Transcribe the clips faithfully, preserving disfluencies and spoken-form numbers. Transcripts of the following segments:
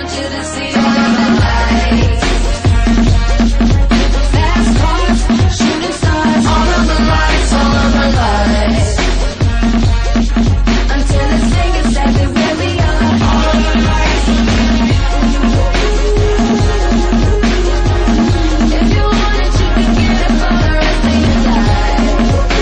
want you to see all of the lights. Fast cars, shooting stars, all of the lights, all of the lights. Until it's saying exactly where we are. All of the lights. If you want it, you can get it for the rest of your life.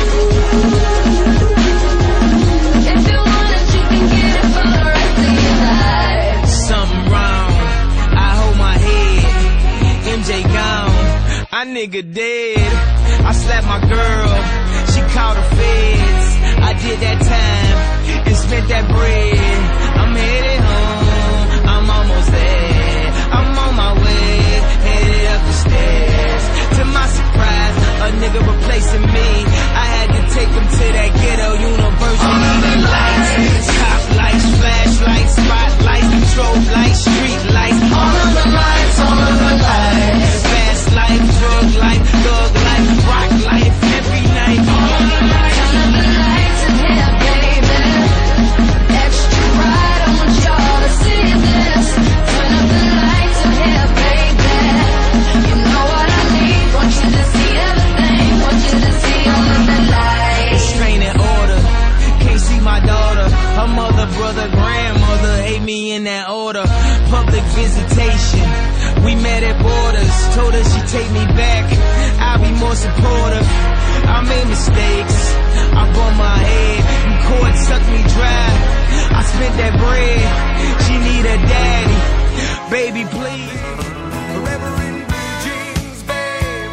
If you want it, you can get it for the rest of your life. Something wrong, I hold my head. M J gone, I nigga dead. I slapped my girl, she called the feds. I did that time and spent that bread. I'm headed home, I'm almost there. I'm on my way, headed up the stairs. To my surprise, a nigga replacing me. I had to take him to that ghetto university. The lights, top lights, flashlights, spotlights, strobe lights, street lights. All of the lights, all of the lights. Fast life, drug life, thug life, rock life, every night. All of the lights. Turn up the lights in here, baby. Extra bright, I want y'all to see this. Turn up the lights in here, baby. You know what I need. Want you to see everything. Want you to see all of the lights. Restraining order, can't see my daughter. Her mother, brother, grandmother hate me in that order. Public visitation, we met at borders. Told her she'd take me back, I'll be more supportive. I made mistakes, I bumped my head, and court sucked me dry. I spent that bread, she need a daddy. Baby, please. Forever in blue jeans, babe.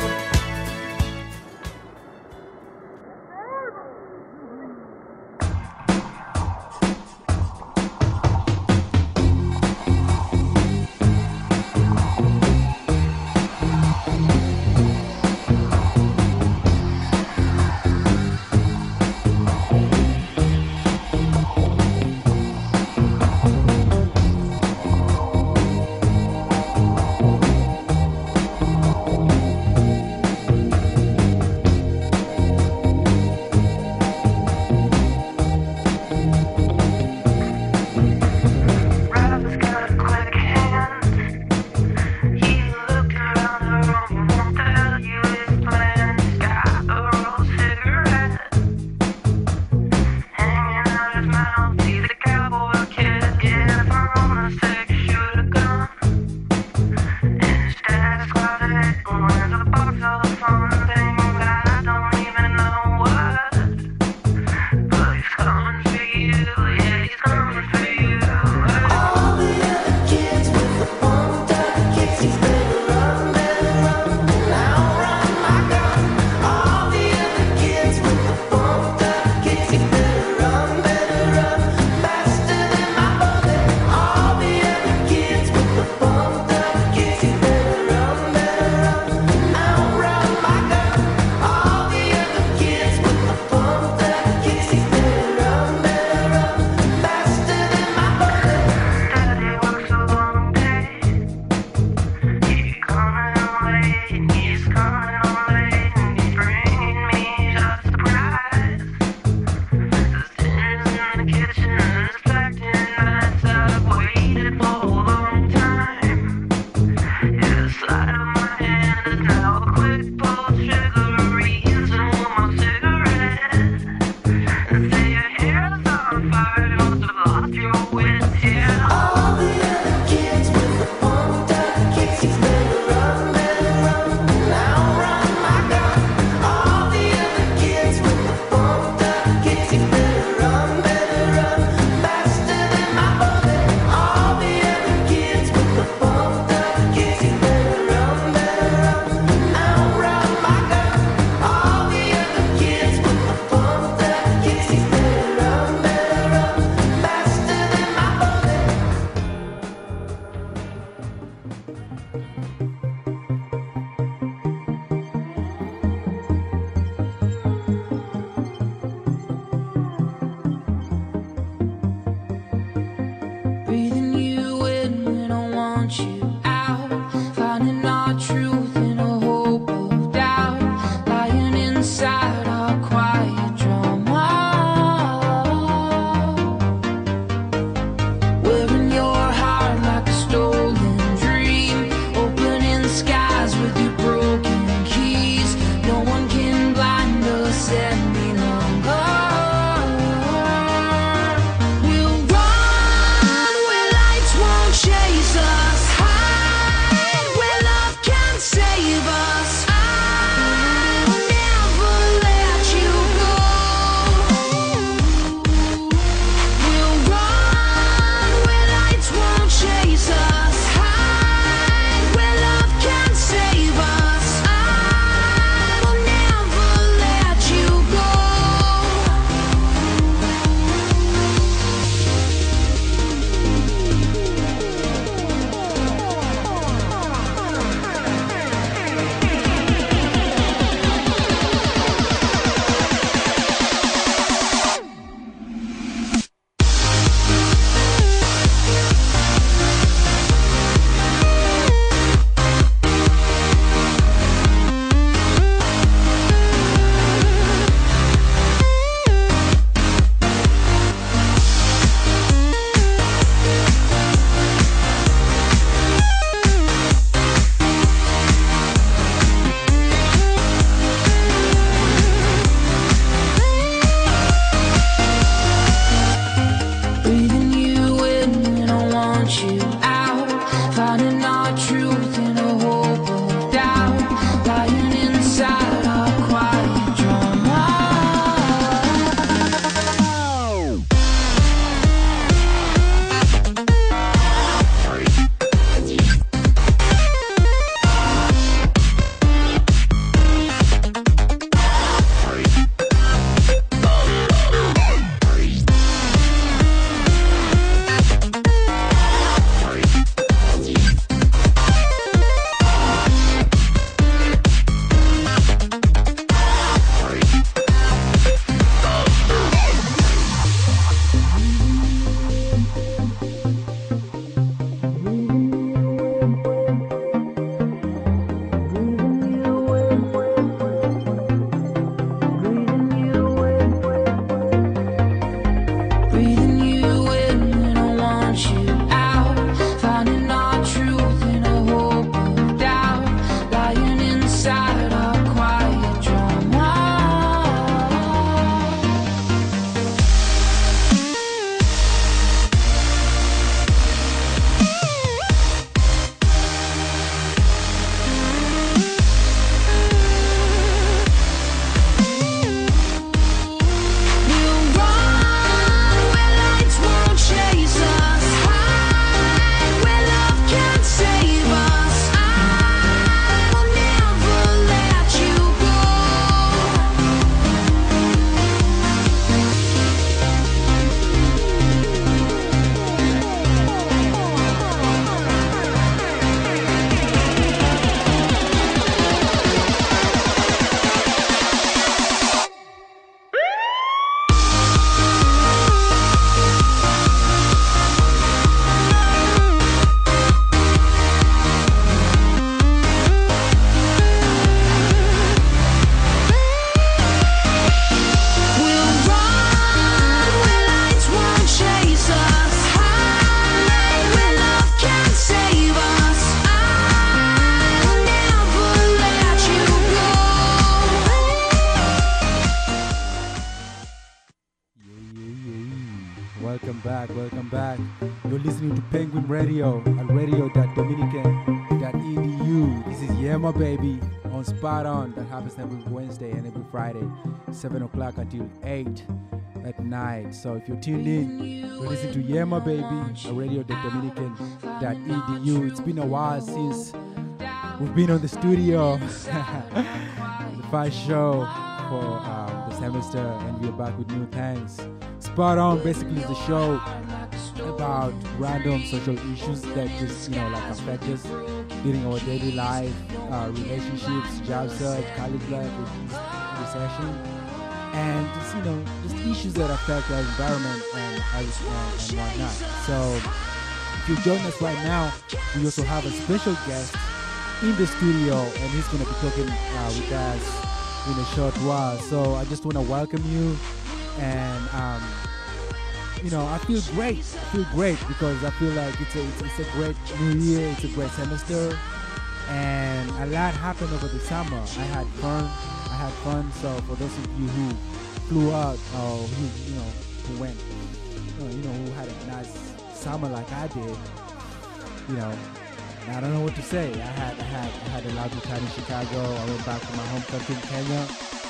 back, welcome back. You're listening to Penguin Radio at radio dot dominican dot e d u. This is Yema Baby on Spot On. That happens every Wednesday and every Friday, seven o'clock until eight at night. So if you're tuned in, you're listening to Yema Baby at radio dot dominican dot e d u. It's been a while since we've been on the studio. The first show for um, the semester, and we're back with new things. Spot On basically is the show about random social issues that just, you know, like affect us during our daily life, uh, relationships, job search, college life, recession, and just, you know, just issues that affect our environment and, and, and whatnot. So if you join us right now, we also have a special guest in the studio, and he's going to be talking uh, with us in a short while. So I just want to welcome you, and um, you know, I feel great. I feel great because I feel like it's a it's, it's a great new year. It's a great semester, and a lot happened over the summer. I had fun. I had fun. So for those of you who flew out or who you know who went, you know, who had a nice summer like I did, you know, I don't know what to say. I had I had I had a lovely time in Chicago. I went back to my home country in Kenya,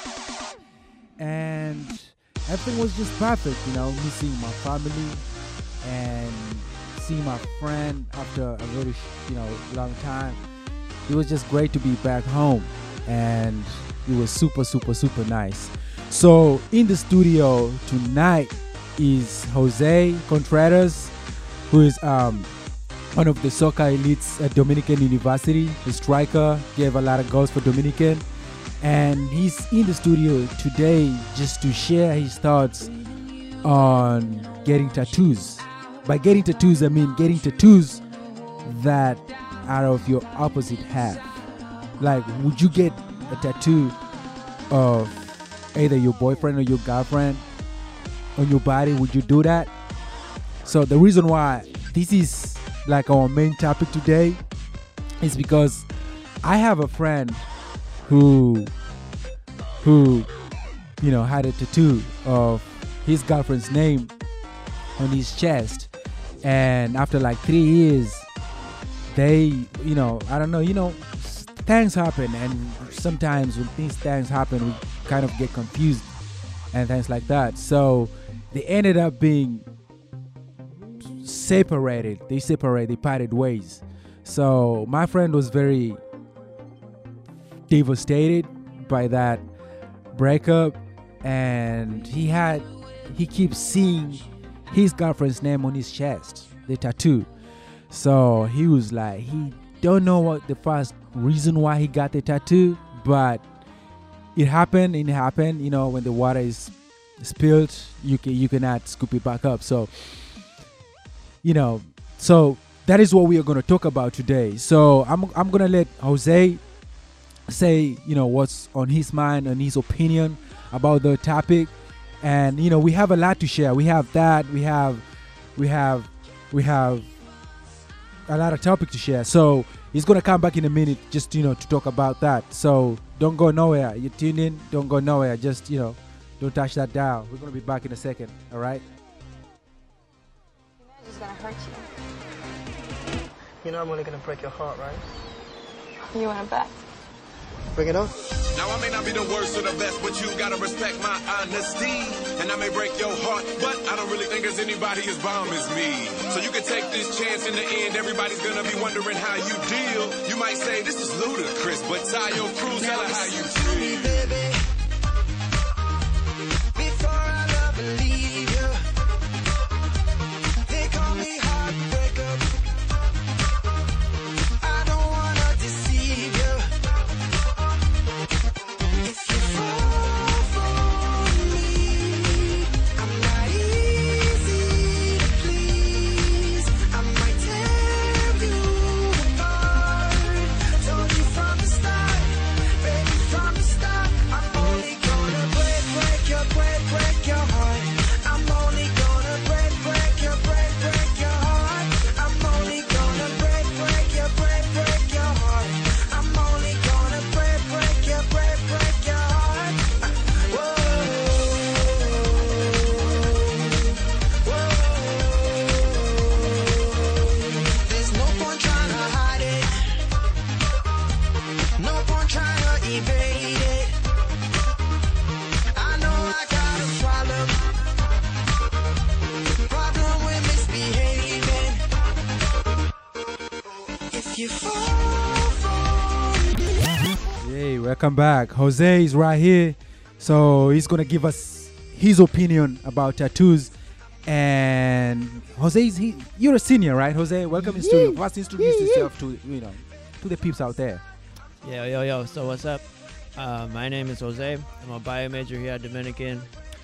and everything was just perfect. You know, me seeing my family and seeing my friend after a very you know long time. It was just great to be back home, and it was super super super nice. So in the studio tonight is Jose Contreras, who is um. one of the soccer elites at Dominican University, a striker, gave a lot of goals for Dominican. And he's in the studio today just to share his thoughts on getting tattoos. By getting tattoos, I mean getting tattoos that are of your opposite half. Like, would you get a tattoo of either your boyfriend or your girlfriend on your body? Would you do that? So the reason why this is like our main topic today is because I have a friend who who you know had a tattoo of his girlfriend's name on his chest, and after like three years they you know I don't know you know things happen, and sometimes when these things happen we kind of get confused and things like that. So they ended up being separated. They separated. They parted ways. So my friend was very devastated by that breakup, and he had he keeps seeing his girlfriend's name on his chest, the tattoo. So he was like, he don't know what the first reason why he got the tattoo, but it happened. It happened. You know, when the water is spilled, you can you cannot scoop it back up. So. You know, so that is what we are going to talk about today. So I'm I'm going to let Jose say, you know, what's on his mind and his opinion about the topic. And, you know, we have a lot to share. We have that. We have, we have, we have a lot of topic to share. So he's going to come back in a minute just, you know, to talk about that. So don't go nowhere. You tune in. Don't go nowhere. Just, you know, don't touch that dial. We're going to be back in a second. All right. It's gonna hurt you. You know I'm only gonna break your heart, right? You wanna bet? Bring it on. Now I may not be the worst or the best, but you gotta respect my honesty. And I may break your heart, but I don't really think there's anybody as bomb as me. So you can take this chance in the end, everybody's gonna be wondering how you deal. You might say this is ludicrous, but tie your crew, tell her how you feel. Baby, before I love and leave you. They call me heartbreaker. I don't wanna deceive you. If you fall for me, I'm not easy to please. I might tear you apart. Told you from the start, baby, from the start. make you fall for me. Hey, welcome back. Jose is right here. So he's going to give us his opinion about tattoos. And Jose, is he, you're a senior, right, Jose? Welcome in studio. First, introduce yourself to, you know, to the peeps out there. Yo, yo, yo. So what's up? Uh, my name is Jose. I'm a bio major here at Dominican.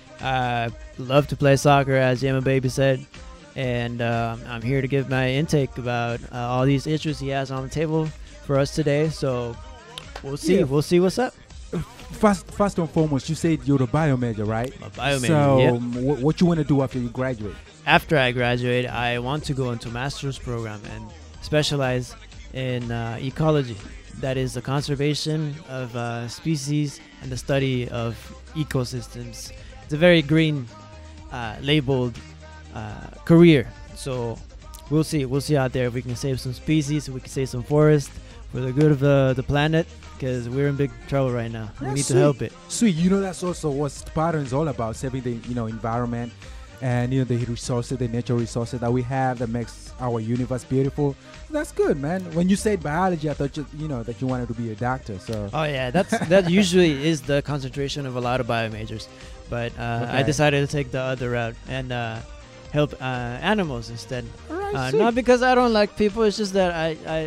I love to play soccer, as Yama Baby said. And um, I'm here to give my intake about uh, all these issues he has on the table for us today. So we'll see. Yeah. We'll see what's up. First, first and foremost, you said you're a bio major, right? I'm a bio major, So yeah. um, wh- what you want to do after you graduate? After I graduate, I want to go into a master's program and specialize in uh, ecology. That is the conservation of uh, species and the study of ecosystems. It's a very green uh, labeled uh, career. So we'll see. We'll see out there if we can save some species, if we can save some forest for the good of the, the planet, because we're in big trouble right now. We That's need to sweet. help it. Sweet, you know that's also what Spartan is all about, saving the you know environment and you know the resources, the natural resources that we have that makes our universe beautiful. That's good, man. When you said biology, I thought you you know that you wanted to be a doctor. So Oh yeah, that's that usually is the concentration of a lot of bio majors, but uh, I Okay. decided to take the other route and uh, help uh, animals instead. all right, Uh, sweet. not because I don't like people. It's just that I I,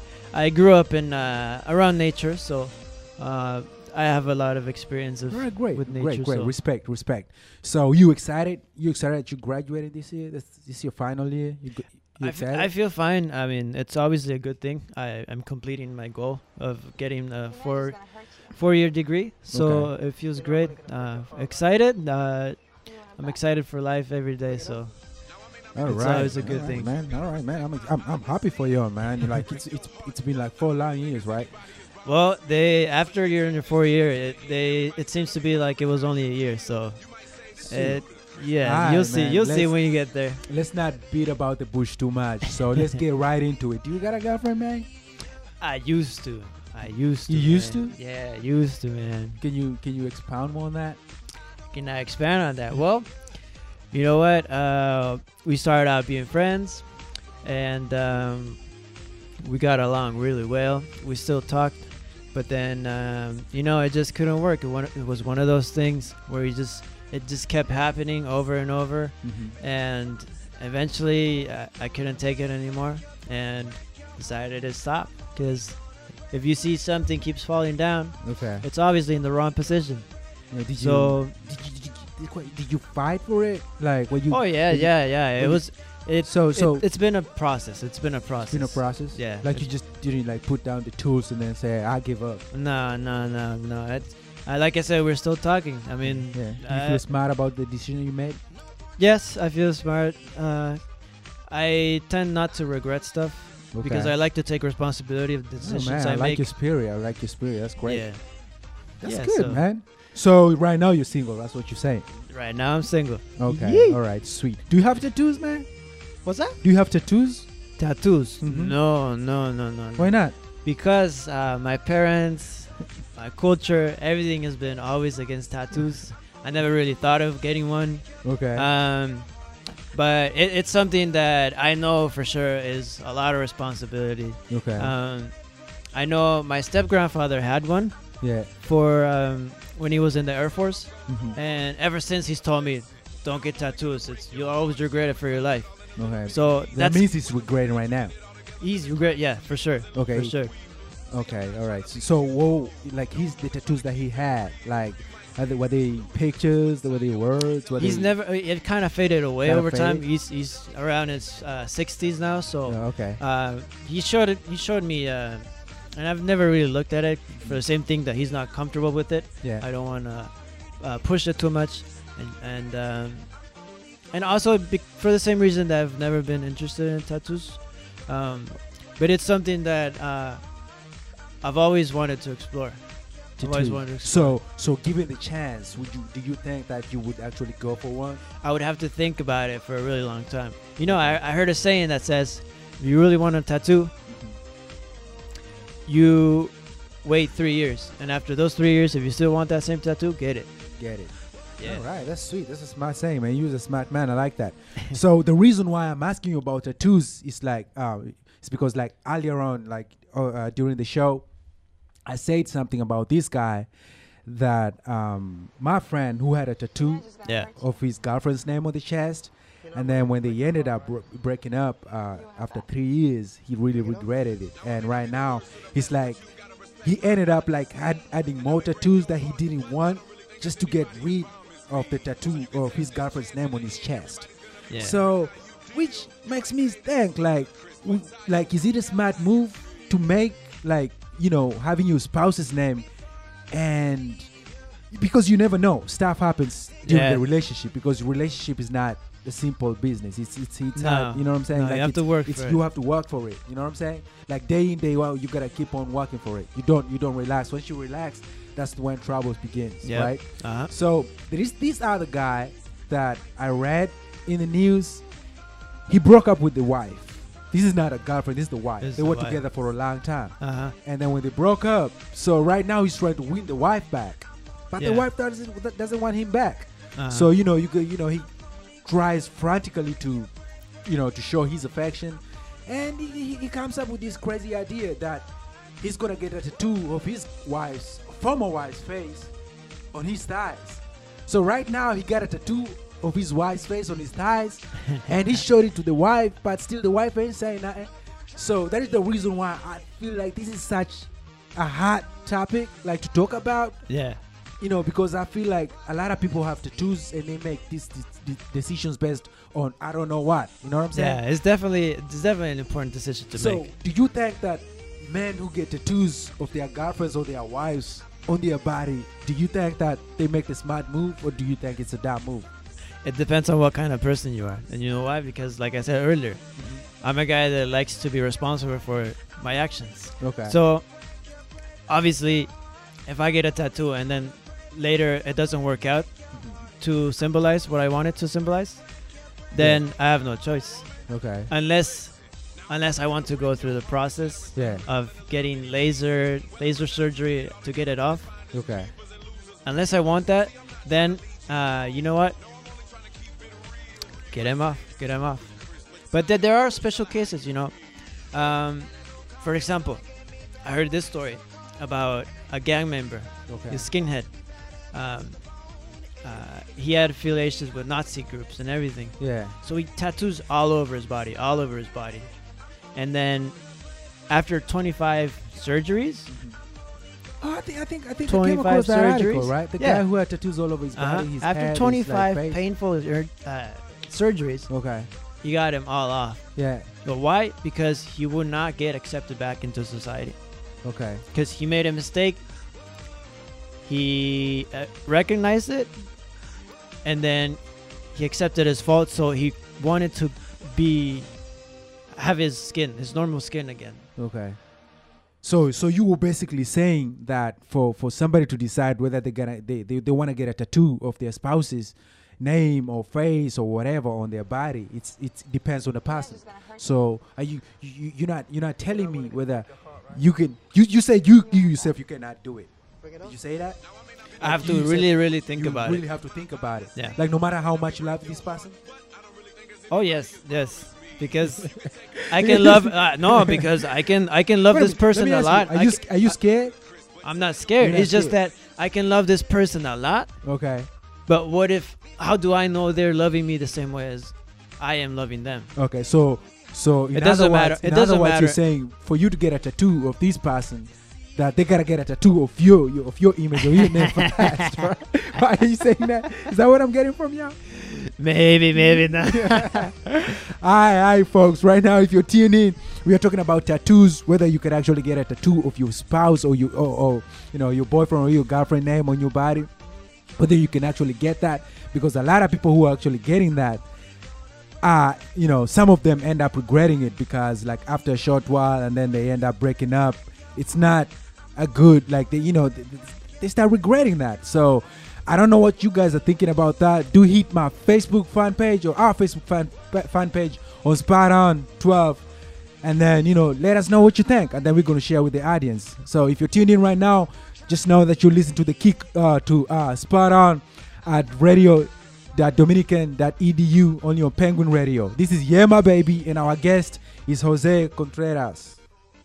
I grew up in uh, around nature, so uh, I have a lot of experience of All right, great, with nature. great, great. so- Respect, respect. So you excited? You excited that you graduated this year? This, this your final year? You, go- you I, f- excited? I feel fine. I mean, it's obviously a good thing. I am completing my goal of getting a four four year degree, so it feels great. Uh, excited. Uh, I'm excited for life every day. So All it's right, always a good all right, thing. man. All right, man. I'm, I'm, I'm happy for you, man. Like it's, it's, it's been like four long years, right? well, they after you're in your four year, it they it seems to be like it was only a year. So it yeah, Alright, you'll see. man, You'll see let's- when you get there. Let's not beat about the bush too much. So let's get right into it. Do you got a girlfriend, man? I used to. I used to. You used man. to? Yeah, used to, man. Can you can you expound more on that? Can I expand on that? Well, you know what? Uh, we started out being friends, and um, we got along really well. We still talked, but then um, you know it just couldn't work. It, one, it was one of those things where you just it just kept happening over and over, Mm-hmm. and eventually I, I couldn't take it anymore and decided to stop. Because if you see something keeps falling down, Okay. it's obviously in the wrong position. Yeah, did So. you did you, did, you, did, you, did you fight for it? Like when you? Oh yeah, when you- yeah, yeah. when It you- was. It, So- so- it, it's been a process. It's been a process. It's been a process. Yeah. Like you just didn't like put down the tools and then say I give up. No, no, no, no. It's, uh, like I said, we're still talking. I mean, Yeah. You uh, feel smart about the decision you made. yes, I feel smart. Uh, I tend not to regret stuff because Okay. I like to take responsibility of the Oh, decisions man, I, I like make. your spirit. I like your spirit. That's great. Yeah. That's Yeah, good, so- man. So right now you're single. That's what you're saying. Right now, I'm single. Okay. Yee. All right. Sweet. Do you have tattoos, man? What's that? Do you have tattoos? Tattoos? Mhm. No, no, no, no. no. Why not? Because uh, my parents, my culture, everything has been always against tattoos. I never really thought of getting one. Okay. Um, but it, it's something that I know for sure is a lot of responsibility. okay. Um, I know my step grandfather had one yeah. for um, when he was in the Air Force, Mhm. and ever since he's told me, "Don't get tattoos. It's you'll always regret it for your life." Okay. So that that's means he's regretting right now. he's regret. Yeah, for sure. Okay. for sure. Okay. All right. So, so whoa, like he's the tattoos that he had, like, are they, were they pictures? Were they words? Were He's they, never. It kind of faded away Kinda over time. faded? He's he's around his uh, sixties now. So Oh, okay. uh, he showed it. He showed me, uh, and I've never really looked at it for the same thing that he's not comfortable with it. Yeah. I don't want to uh, push it too much, and and um, and also be- for the same reason that I've never been interested in tattoos. Um, but it's something that uh, I've always wanted to explore. I've always Tattoo. wanted to explore. So, so given the chance, would you do you think that you would actually go for one? I would have to think about it for a really long time. You know, I, I heard a saying that says, if you really want a tattoo, you wait three years. And after those three years, if you still want that same tattoo, get it. Get it. Yeah. All right, that's sweet. That's a smart saying, man. You're a smart man. I like that. So the reason why I'm asking you about tattoos is like, uh, it's because like earlier on, like uh, uh, during the show, I said something about this guy that um, my friend who had a tattoo Yeah. of his girlfriend's name on the chest, and then when they ended up bro- breaking up uh, after three years, he really regretted it. And right now, he's like, he ended up like add, adding more tattoos that he didn't want just to get rid of the tattoo of his girlfriend's name on his chest. Yeah. So, which makes me think like, w- like, is it a smart move to make like, you know, having your spouse's name, and because you never know, stuff happens during Yeah. the relationship, because relationship is not a simple business. It's it's it's No. not, you know what I'm saying? No, you like have it's, to work it's, for you it. have to work for it. You know what I'm saying? Like day in, day out, you gotta keep on working for it. You don't you don't relax. Once you relax, that's when troubles begins, Yeah. right? Uh-huh. So there is this other guy that I read in the news. He broke up with the wife. This is not a girlfriend. This is the wife. This is they the were wife. together for a long time. Uh-huh. And then when they broke up, so right now he's trying to win the wife back, but the Yeah. wife doesn't doesn't want him back. Uh-huh. So you know you could, you know he tries frantically to, you know, to show his affection, and he, he, he comes up with this crazy idea that he's gonna get a tattoo of his wife's former wife's face on his thighs. So right now he got a tattoo of his wife's face on his thighs, and he showed it to the wife, but still the wife ain't saying nothing. So that is the reason why I feel like this is such a hot topic, like to talk about. Yeah. You know, because I feel like a lot of people have tattoos and they make these, these, these decisions based on I don't know what. You know what I'm saying? Yeah, it's definitely it's definitely an important decision to So, make. do you think that men who get tattoos of their girlfriends or their wives on their body, do you think that they make a smart move, or do you think it's a dumb move? It depends on what kind of person you are. And you know why? Because like I said earlier, I'm a guy that likes to be responsible for my actions. Okay. So obviously if I get a tattoo and then later it doesn't work out to symbolize what I wanted to symbolize, then I have no choice. Okay. Unless unless I want to go through the process Yeah. of getting laser laser surgery to get it off. Okay. Unless I want that, then uh, you know what? Get him off. Get him off. But th- there are special cases, you know. Um, for example, I heard this story about a gang member, Okay. a skinhead. Um, uh, he had affiliations with Nazi groups and everything. Yeah. So he tattoos all over his body, all over his body. And then after twenty-five surgeries, Oh, I think I think I think I came across twenty-five that article, surgeries? right? The Yeah. guy who had tattoos all over his uh-huh, body, his after head, his, like, twenty-five face. painful uh, uh, surgeries, Okay. he got him all off. Yeah. But why? Because he would not get accepted back into society. Okay. Because he made a mistake. He uh, recognized it, and then he accepted his fault. So he wanted to be have his skin, his normal skin again. Okay. So so you were basically saying that for, for somebody to decide whether they're gonna they, they, they want to get a tattoo of their spouse's name or face or whatever on their body, it's it depends on the person. So are you, you you're not you're not telling me whether you can you, you said you, you yourself you cannot do it. Did you say that? I have Like to you really, said really think you about really it. have to think about it. Yeah. Like no matter how much you love this person. Oh yes, yes. Because I can love uh, no, because I can I can love Wait a this minute, let person me a ask lot. You, are I you ca- sc- are you scared? I'm not scared. You're not It's just scared. that I can love this person a lot. Okay. But what if? How do I know they're loving me the same way as I am loving them? Okay, so so in It doesn't other words, matter. It in doesn't other words, matter. you're saying for you to get a tattoo of this person, that they gotta get a tattoo of your, your of your image or your name first. Right? Why are you saying that? Is that what I'm getting from you? Maybe, maybe not. Aye, aye, folks. Right now, if you're tuning in, we are talking about tattoos. Whether you can actually get a tattoo of your spouse or you or, or you know your boyfriend or your girlfriend name on your body. Whether you can actually get that, because a lot of people who are actually getting that, uh, you know, some of them end up regretting it because like after a short while and then they end up breaking up. It's not a good, like they, you know, they, they start regretting that. So I don't know what you guys are thinking about that. Do hit my Facebook fan page or our Facebook fan, fan page on Spot On twelve. And then, you know, let us know what you think. And then we're going to share with the audience. So if you're tuned in right now, just know that you listen to the kick uh, to uh, Spot On at radio dot dominican dot e d u, only on Penguin Radio. This is Yema Baby, and our guest is Jose Contreras.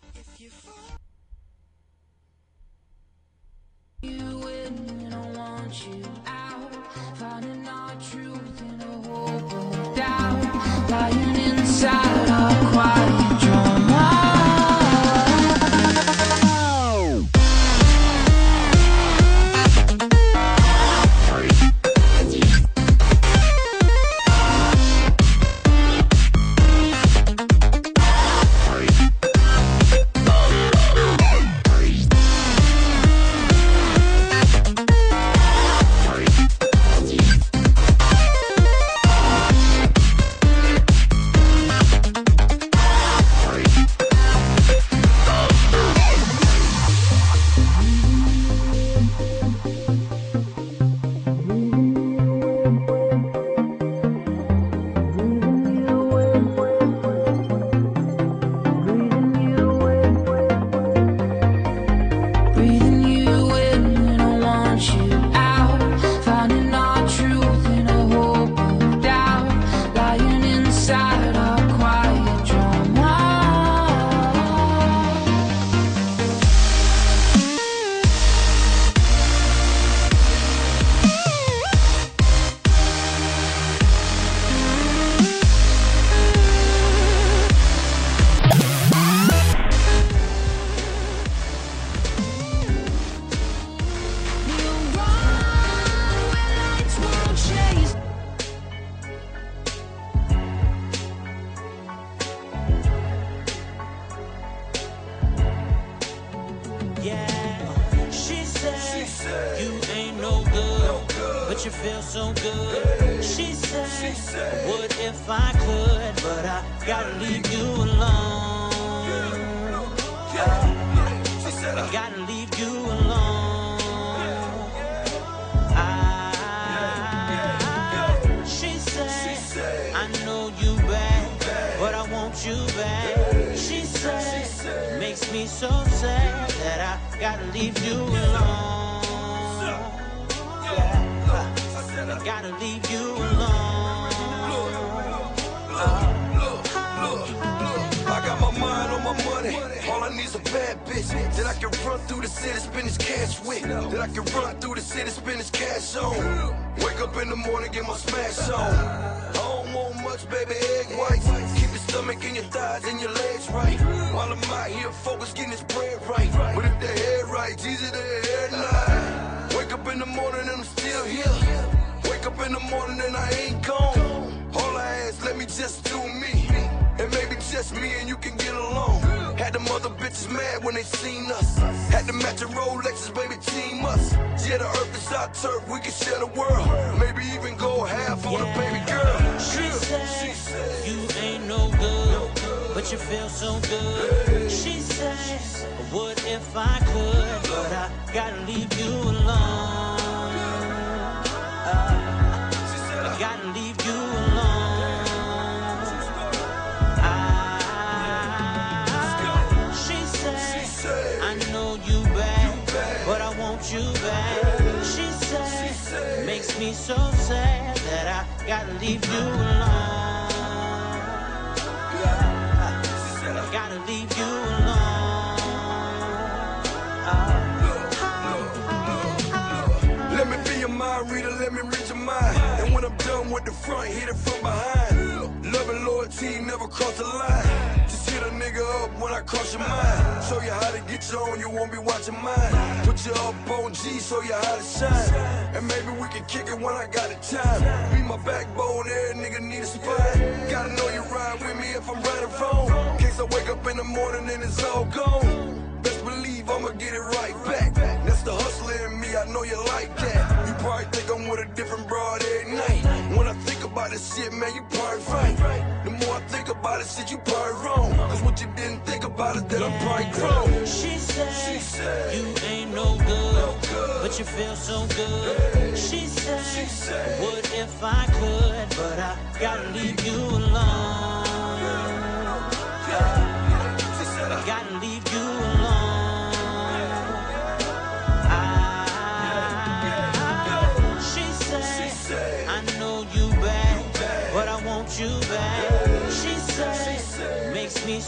Lying inside our quiet drama.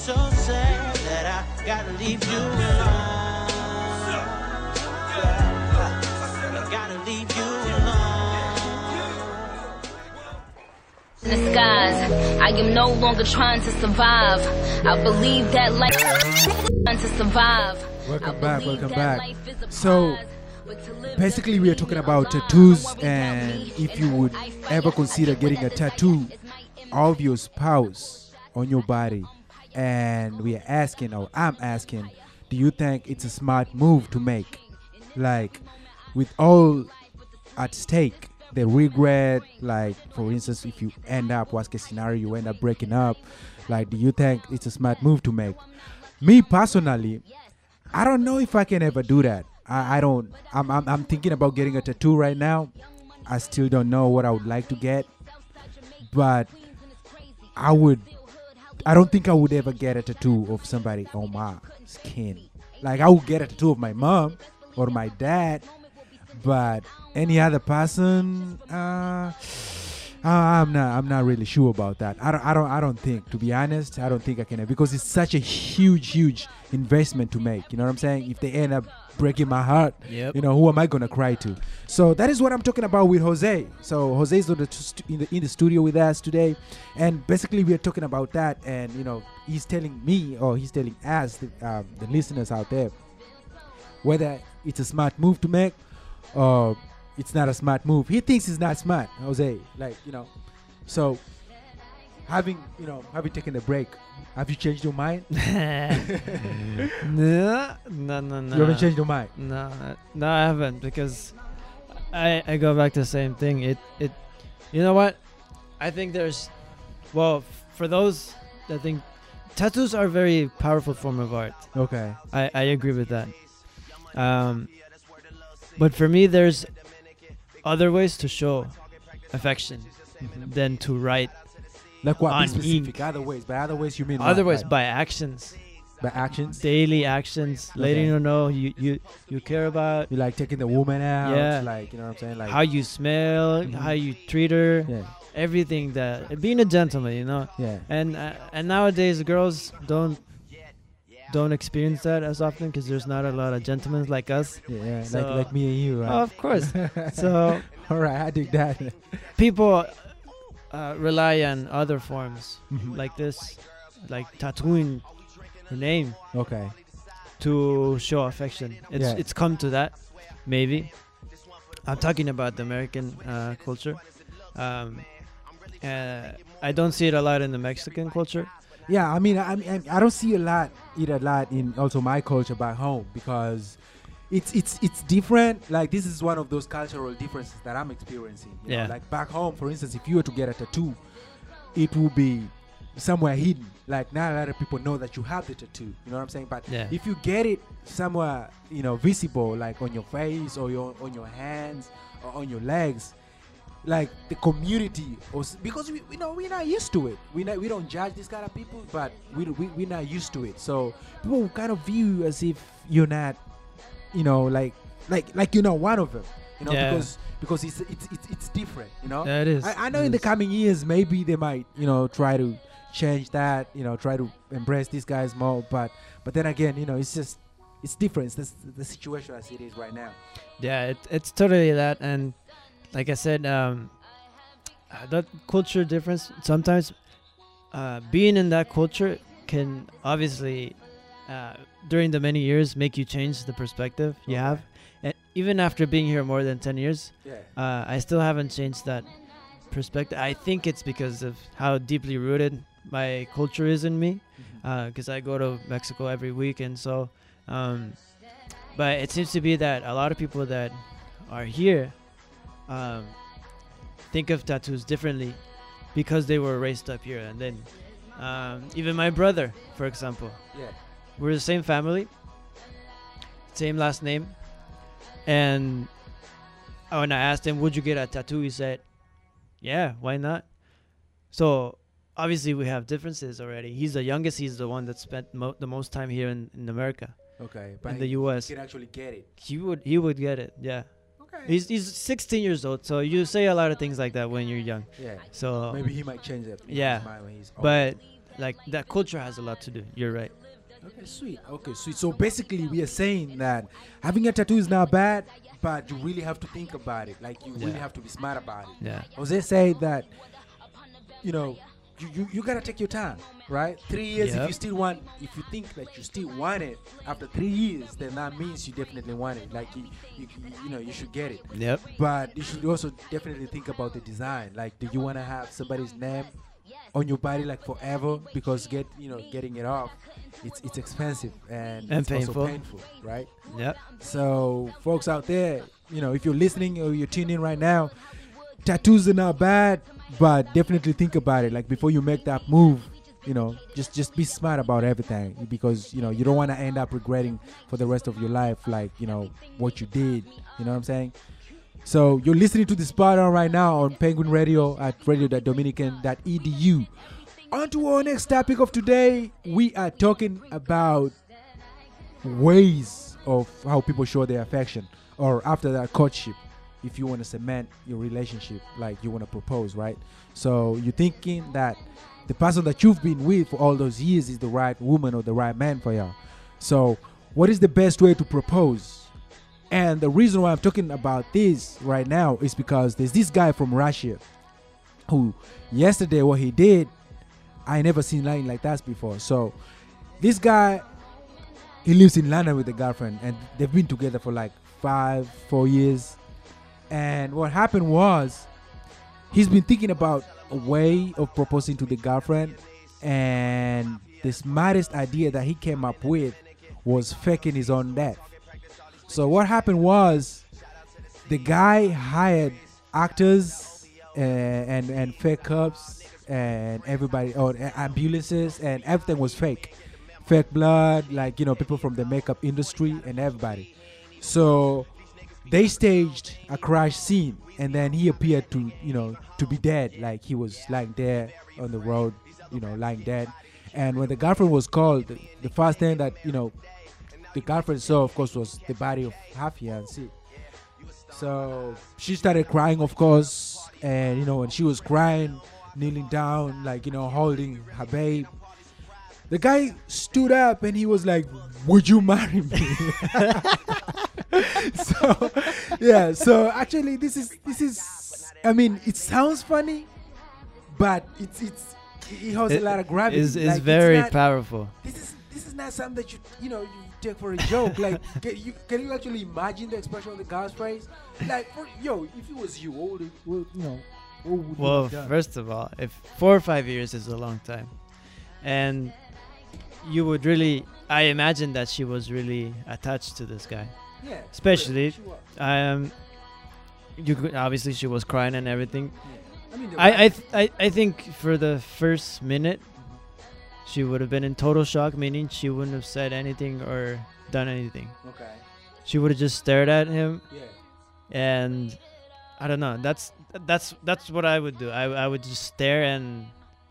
so sad that I gotta leave you alone. I gotta leave you alone. In the skies, I am no longer trying to survive. I believe that life trying to survive. Welcome back, welcome back. So, basically we are talking about tattoos, and if you would ever consider getting a tattoo of your spouse on your body. And we are asking, or I'm asking, do you think it's a smart move to make? Like, with all at stake, the regret, like, for instance, if you end up, worst case scenario, you end up breaking up, like, do you think it's a smart move to make? Me personally, I don't know if I can ever do that. I, I don't, I'm, I'm, I'm thinking about getting a tattoo right now. I still don't know what I would like to get, but I would, I don't think I would ever get a tattoo of somebody on my skin. Like, I would get a tattoo of my mom or my dad, but any other person, uh, uh, I'm not, I'm not really sure about that. I don't, I don't, I don't think, to be honest, I don't think I can, because it's such a huge, huge investment to make. You know what I'm saying? If they end up breaking my heart, Yep. you know, who am I gonna cry to? So that is what I'm talking about with Jose. So Jose is on the st- in the in the studio with us today, and basically we are talking about that. And you know, he's telling me, or he's telling us, the, um, the listeners out there, whether it's a smart move to make or it's not a smart move. He thinks it's not smart, Jose. Like, you know, so having you know having taken a break, have you changed your mind? no, no, no, no. You haven't changed your mind. No, I- no, I haven't, because I I go back to the same thing. It it, you know what? I think there's, well, f- for those that think tattoos are a very powerful form of art. Okay. I I agree with that. Um, but for me, there's other ways to show affection than to write. Like what? Be On specific. ink. Other ways. By other ways, you mean what? Other ways, Like, by actions, by actions. daily actions, letting Okay. you know you you you care about You like taking the woman out. Yeah. Like, you know what I'm saying? Like how you smell, Mhm. how you treat her, Yeah. everything, that being a gentleman, you know. Yeah. And uh, and nowadays girls don't don't experience that as often, because there's not a lot of gentlemen like us. Yeah. yeah. So- like like me and you, right? Oh, of course. So all right, I dig that. people uh, rely on other forms Mhm. like this, like tattooing her name Okay. to show affection. It's Yeah. it's come to that, maybe. I'm talking about the American uh, culture. Um, uh, I don't see it a lot in the Mexican culture. Yeah, I mean, I, I I don't see a lot, it a lot in also my culture back home, because it's it's it's different. Like, this is one of those cultural differences that I'm experiencing. You Yeah. know? Like back home, for instance, if you were to get a tattoo, it will be somewhere hidden. Like, not a lot of people know that you have the tattoo. You know what I'm saying? But Yeah. if you get it somewhere, you know, visible, like on your face or your on your hands or on your legs, like the community, or s- because we, you know, we're not used to it. We not, we don't judge this kind of people, but we we we're not used to it. So people kind of view you as if you're not, you know, like like like you're not one of them. You know, Yeah. because because it's it's it's, it's different. You know. Yeah, it is. I, I know It in the is. coming years maybe they might, you know, try to change that. You know, try to embrace these guys more. But but then again, you know, it's just it's different. It's this, the situation as it is right now. Yeah, it, it's totally that. And like I said, um, uh, that culture difference, sometimes uh, being in that culture can obviously, uh, during the many years, make you change the perspective you Okay. have. And even after being here more than ten years, Yeah. uh, I still haven't changed that perspective. I think it's because of how deeply rooted my culture is in me, because I go to Mexico every week. And so, um, but it seems to be that a lot of people that are here um, think of tattoos differently because they were raised up here. And then um, even my brother, for example, Yeah. we're the same family, same last name. And when I asked him, would you get a tattoo? He said, yeah, why not? So obviously we have differences already. He's the youngest. He's the one that spent mo- the most time here in, in America, Okay. But in the he U S. can actually get it. He would he would get it. Yeah. Okay. He's he's sixteen years old. So you say a lot of things like that when you're young. Yeah. So Maybe he might change it. Yeah. His mind when he's older. but like that culture has a lot to do. You're right. Okay, sweet. Okay, sweet. So basically, we are saying that having a tattoo is not bad, but you really have to think about it. Like you really Yeah. have to be smart about it. Yeah. Jose said that, you know, you, you, you gotta take your time, right? Three years. If Yep. you still want, if you think that you still want it after three years, then that means you definitely want it. Like you, you, you know, you should get it. Yep. But you should also definitely think about the design. Like, do you want to have somebody's name on your body like forever? Because get you know getting it off, it's it's expensive and, And it's painful. also painful, right? Yep. So, folks out there, you know, if you're listening or you're tuning in right now, tattoos are not bad, but definitely think about it. Like before you make that move, you know, just just be smart about everything because you know you don't want to end up regretting for the rest of your life, like you know what you did. You know what I'm saying? So you're listening to the Spot On right now on Penguin Radio at radio dot dominican dot e d u. On to our next topic of today. We are talking about ways of how people show their affection or after that courtship. If you want to cement your relationship, like you want to propose, right? So you're thinking that the person that you've been with for all those years is the right woman or the right man for you. So what is the best way to propose? And the reason why I'm talking about this right now is because there's this guy from Russia who yesterday what he did, I never seen nothing like that before. So this guy, he lives in London with a girlfriend and they've been together for like five, four years. And what happened was he's been thinking about a way of proposing to the girlfriend, and the smartest idea that he came up with was faking his own death. So what happened was the guy hired actors and and, and fake cops and everybody, or ambulances, and everything was fake. Fake blood, like, you know, people from the makeup industry and everybody. So they staged a crash scene, and then he appeared to, you know, to be dead. Like he was lying there on the road, you know, lying dead. And when the girlfriend was called, the, the first thing that, you know, the girlfriend saw, of course, was the body of her fiancé. So she started crying, of course. And, you know, when she was crying, kneeling down, like, you know, holding her babe, the guy stood up and he was like, "Would you marry me?" So, yeah. So actually, this is this is. I mean, it sounds funny, but it's it's it has a lot of gravity. It's, it's Like, very not, powerful. This is this is not something that you you know you take for a joke. Like, can you can you actually imagine the expression of the guy's face? Like, for, yo, if it was you, what would it, what, you know? What would you Well, have done? first of all, if four or five years is a long time, and you would really, I imagine that she was really attached to this guy. Yeah, Especially, she was. um, you could obviously she was crying and everything. I mean, the I I, right- th- I I think for the first minute, she would have been in total shock, meaning she wouldn't have said anything or done anything. okay, She would have just stared at him, yeah. and I don't know. That's that's that's what I would do. I I would just stare and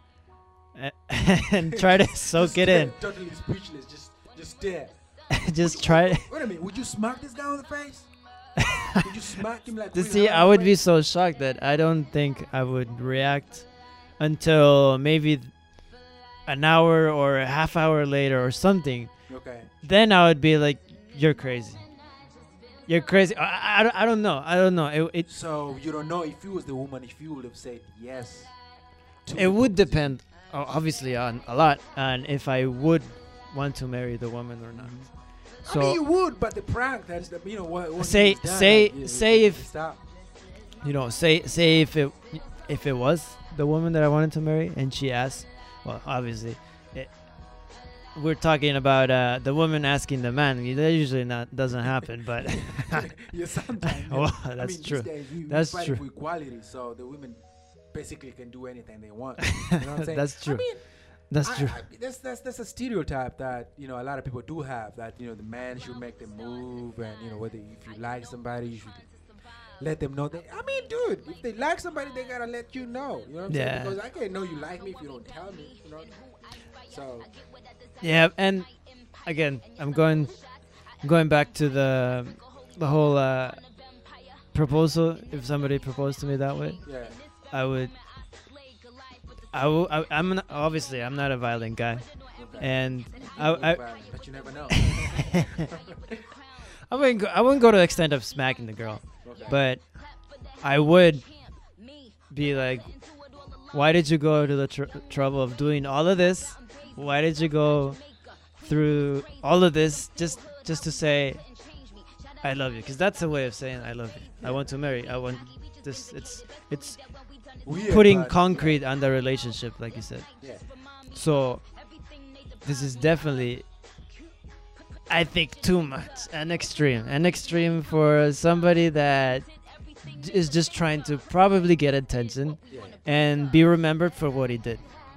and try to soak Just it stare, in. Totally speechless. Just, just stare. Just try. Wait a minute. Would you smack this guy on the face? Would you smack him like? To really see, hard I on would the be face? so shocked that I don't think I would react until maybe th- an hour or a half hour later or something. Okay. Then I would be like, "You're crazy. You're crazy." I, I, I don't- I don't know. I don't know. It it, So you don't know if you was the woman, if you would have said yes. to it the would proposition. depend, o- obviously, on a lot on if I would want to marry the woman or not. I mean, you So would, but the prank, that's the, you know what. what Say- he's done, say- like, you- say you if- stop. you know, say say if it if it was the woman that I wanted to marry and she asked, well, obviously, it, we're talking about uh, the woman asking the man. That usually not doesn't happen, but Yeah, sometimes. yeah. well, I that's mean, true. These days we, That's we fighting true. for equality, so the women basically can do anything they want. You know what I'm saying? That's true. I mean, That's I- true. I- that's that's that's a stereotype that you know a lot of people do have. That you know the man should make them move, and you know whether if you like somebody, you should let them know that. I mean, dude, if they like somebody, they gotta let you know. You know what I'm Yeah. saying? Because I can't know you like me if you don't tell me. You know. So Yeah, and again, I'm going going back to the the whole uh, proposal. If somebody proposed to me that way, yeah, I would I will, I, I'm not, obviously I'm not a violent guy, and I, I, but you never know. I wouldn't go, I wouldn't go to the extent of smacking the girl, Okay. but I would be like, why did you go to the tr- trouble of doing all of this? Why did you go through all of this just just to say I love you? Because that's a way of saying I love you. I want to marry. I want this. It's it's Weird, putting but- concrete on the relationship, like you said. Yeah. So this is definitely, I think, too much. An extreme. An extreme for somebody that j- is just trying to probably get attention Yeah. and be remembered for what he did.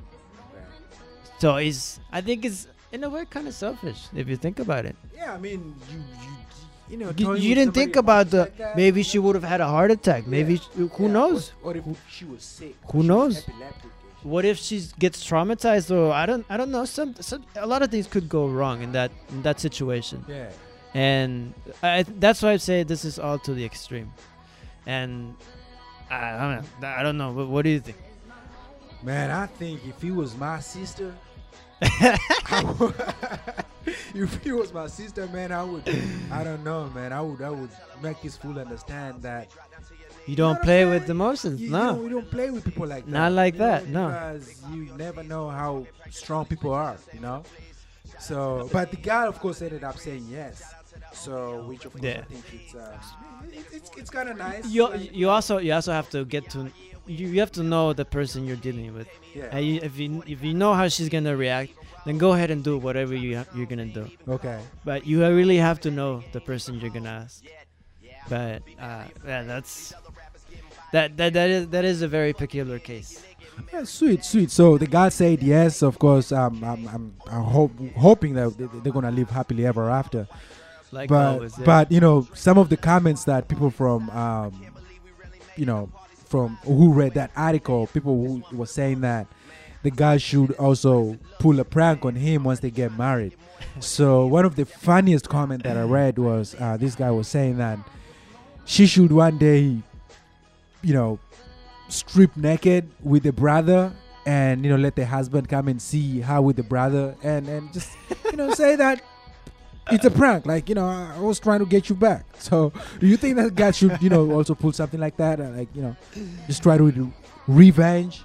So he's, I think it's in a way kind of selfish if you think about it. Yeah, I mean, you you you know, You, toying you with didn't think somebody about the like that, maybe she would have had a heart attack. Maybe Yeah. sh- who Yeah, knows? What, what if she was sick? Who She was knows? epileptic. What if she gets traumatized, or I don't I don't know. Some, some a lot of things could go wrong in that in that situation. Yeah. And I, that's why I say this is all to the extreme. And I don't know. I don't know. What, what do you think? Man, I think if he was my sister, I would- if he was my sister, man, I would. I don't know, man. I would. I would make this fool understand that You don't know what I'm play saying? with emotions, you, no. you, know, we don't play with people like that. Not like you know, that, no. Because you never know how strong people are, you know. So, but the guy, of course, ended up saying yes. So, which of course Yeah. I think it's uh, it, it's it's kind of nice. You like- you also you also have to get to you, you have to know the person you're dealing with. Yeah. And you, if you if you know how she's gonna react, then go ahead and do whatever you ha- you're gonna do. Okay. But you really have to know the person you're gonna ask. But uh, yeah, that's that that that is that is a very peculiar case. Yeah, sweet, sweet. So the guy said yes. Of course, um, I'm, I'm, I'm hope, hoping that they- they're gonna live happily ever after. Like but, always. Yeah. but you know, some of the comments that people from, um, you know, from who read that article, people who were saying that the guy should also pull a prank on him once they get married. So one of the funniest comment that I read was uh, this guy was saying that she should one day, you know, strip naked with the brother and you know let the husband come and see her with the brother and and just you know say that it's a prank, like you know I was trying to get you back. So do you think that guy should you know also pull something like that, uh, like you know just try to do revenge?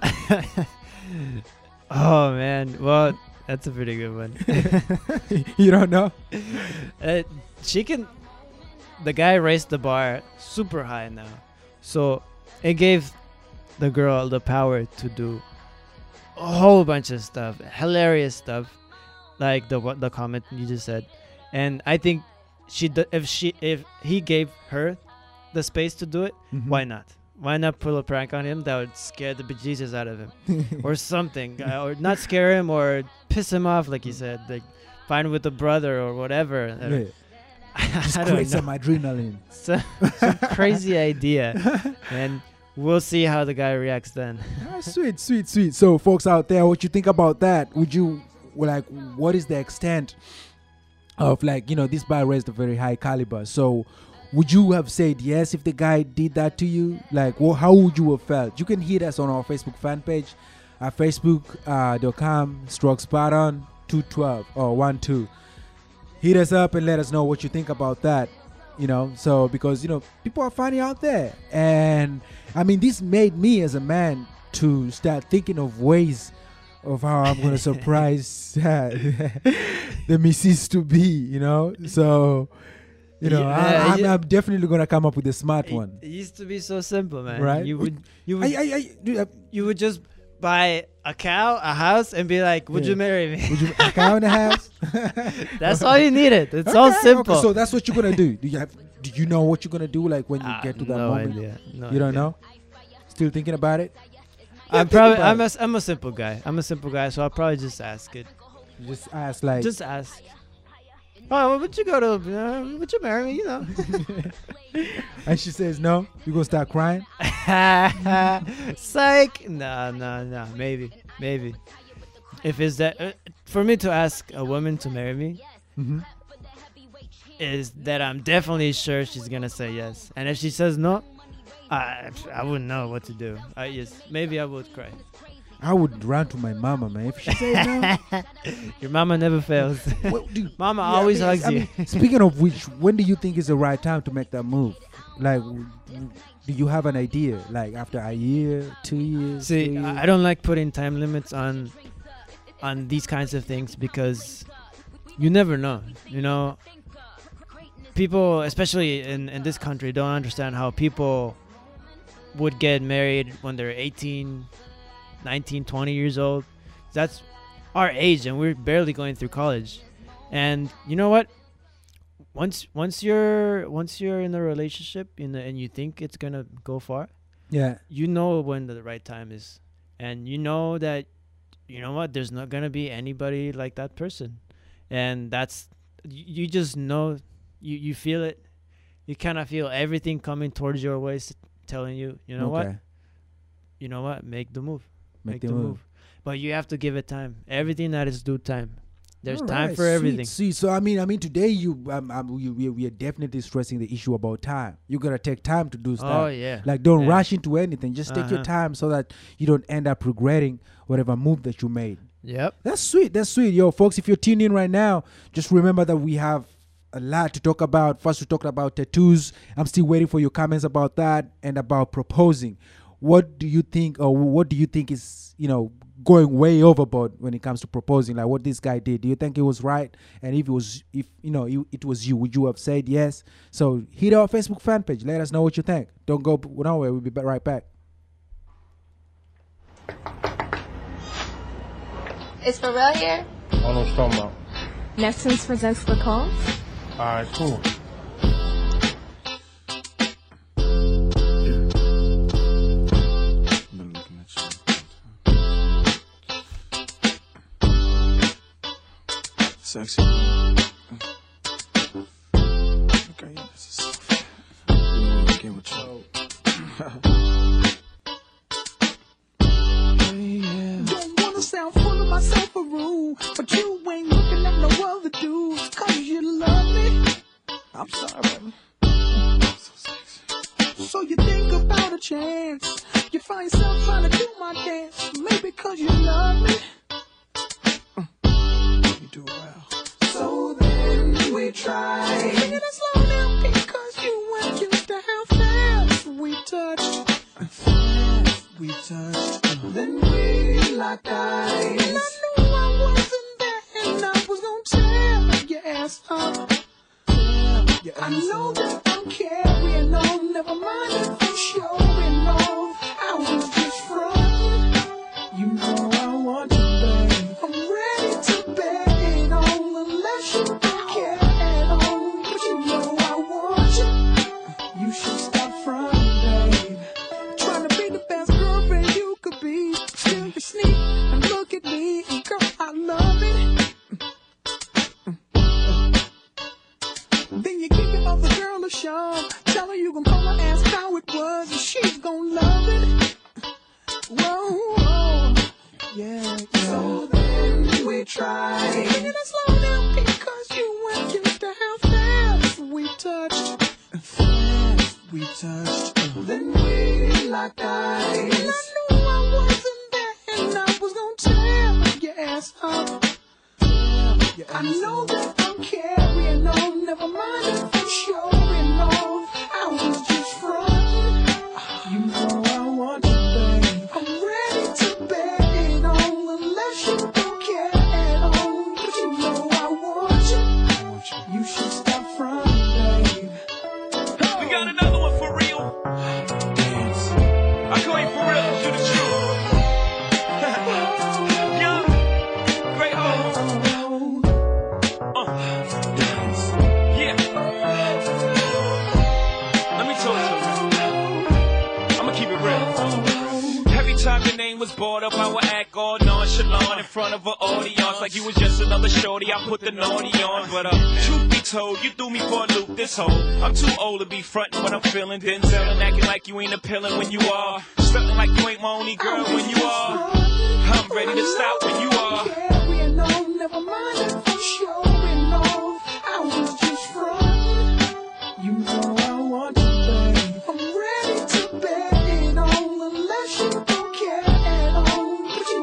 Oh man, well that's a pretty good one. You don't know? Uh, she can. The guy raised the bar super high now, so it gave the girl the power to do a whole bunch of stuff, hilarious stuff, like the what the comment you just said. And I think she, d- if she, if he gave her the space to do it, Mhm. why not? Why not pull a prank on him that would scare the bejesus out of him, or something, uh, or not scare him or piss him off, like you said, like find with the brother or whatever. Yeah. Just I don't create know. some adrenaline. Some, some crazy idea, and we'll see how the guy reacts then. Ah, sweet, sweet, sweet. So, folks out there, what you think about that? Would you well, like? What is the extent of like you know this bar raised a very high caliber? So, would you have said yes if the guy did that to you? Like, well, how would you have felt? You can hit us on our Facebook fan page, at facebook dot com stroke spot on two twelve or one two. Hit us up and let us know what you think about that. You know, so because you know people are funny out there, and I mean this made me as a man to start thinking of ways of how I'm gonna surprise uh, the missus to be. You know, so you know Yeah, I, I'm, yeah. I'm definitely gonna come up with a smart It, one. it used to be so simple, man. Right. You would you I, would I, I, dude, I, you would just buy a cow, a house, and be like, "Would Yeah. you marry me?" would you a cow in the house? That's all you needed. It's all Okay, okay, simple. so that's what you're gonna do. Do you have? Do you know what you're gonna do? Like when you Ah, get to that no moment, idea. No you don't idea. know. Still thinking about it. I'm think probably about I'm a, it. s- I'm a simple guy. I'm a simple guy, so I'll probably just ask it. You just ask like. Just ask. Oh, would you go to? Uh, would you marry me? You know. And she says no. You gonna start crying? Psych. No, no, no. Maybe, maybe. If it's that uh, for me to ask a woman to marry me Mm-hmm. is that I'm definitely sure she's gonna say yes. And if she says no, I I wouldn't know what to do. I just maybe I would cry. I would run to my mama, man. If she said no, Your mama never fails. well, dude, Mama yeah, always I mean, hugs I you. mean, speaking of which, when do you think is the right time to make that move? Like, w- w- do you have an idea? Like after a year, two years? See, three years? I I don't like putting time limits on on these kinds of things because you never know. You know, people, especially in, in this country, don't understand how people would get married when they're eighteen, nineteen, twenty years old. That's our age, and we're barely going through college. And you know what? Once once you're once you're in a relationship in the, and you think it's gonna go far, Yeah. you know when the right time is, and you know that, you know what, there's not gonna be anybody like that person, and that's you, you just know, you you feel it, you kind of feel everything coming towards your way, s- telling you, you know what, Okay. you know what, make the move, Make the move. but you have to give it time. Everything that is due time. There's All time right, for sweet, everything. sweet. So I mean, I mean, today you, um, um, we, we, we are definitely stressing the issue about time. You gotta take time to do stuff. Oh yeah. Like, don't Yeah. rush into anything. Just take your Uh-huh. time so that you don't end up regretting whatever move that you made. Yep. That's sweet. That's sweet. Yo, folks, if you're tuning in right now, just remember that we have a lot to talk about. First, we talked about tattoos. I'm still waiting for your comments about that and about proposing. What do you think, or what do you think is, you know, going way overboard when it comes to proposing? Like what this guy did. Do you think it was right? And if it was, if you know, it, it was you, would you have said yes? So hit our Facebook fan page. Let us know what you think. Don't go nowhere. We'll be ba- right back. Is Pharrell here? I don't know what you're talking about. Nessence presents the call. Alright, cool. Been looking at you. Sexy. Okay, yeah, this is soft. You know, get with you. Don't wanna sound full of myself a rule, but you ain't looking at no other dudes, cause you love me. I'm sorry, baby. So sexy. So you think about a chance, you find yourself trying to do my dance, maybe cause you love me. You do well. So then we try. Take it slow down because you weren't used to how fast we touched. Fast we touched. Then we locked eyes. And I knew I wasn't there, and I was gonna tear your ass up. Your I ass know up. that I'm carrying on, never mind if I'm showing off. I was just from, You know I want you, babe. I'm ready to bet it on, unless you don't care at all. But you know I want you. You should stop fronting, babe. Trying to be the best girlfriend you could be. Still you sneak and look at me, and girl, I love it. Then you give your other girl a shove. Tell her you gon' call her, ask how it was, and she's gon' love it. Whoa, whoa. Yeah, So then we try. Take it slow down because you weren't used to how fast we touched. Fast we touched. Then we locked eyes. And I knew I wasn't there, and I was gonna tear your ass up. Your I ass know up. that I'm carrying on, never mind if I'm showing off. I was just from, You know I want you, babe. I'm ready to bet it on, unless you don't care at all. But you know I want you. I want you. You should stop fronting, babe. We got another one for real. Dance. I call you for real, you the truth. Young, great hoes. Uh, Dance. yeah. Let me talk to you. I'ma keep it real. Every time your name was brought up, I would act all nonchalant in front of an audience, like you was just another shorty. I put the naughty on, but uh, truth be told, you threw me for a loop this whole. I'm too old to be frontin' what I'm feeling, then telling, acting like you ain't appealing when you are, stuntin' like you ain't my only girl when you are. I'm ready to stop when you are. Carrying on, never mind if I'm showing off. I was just from, You know I want you, babe. I'm ready to bet it on, unless you don't care at all. But you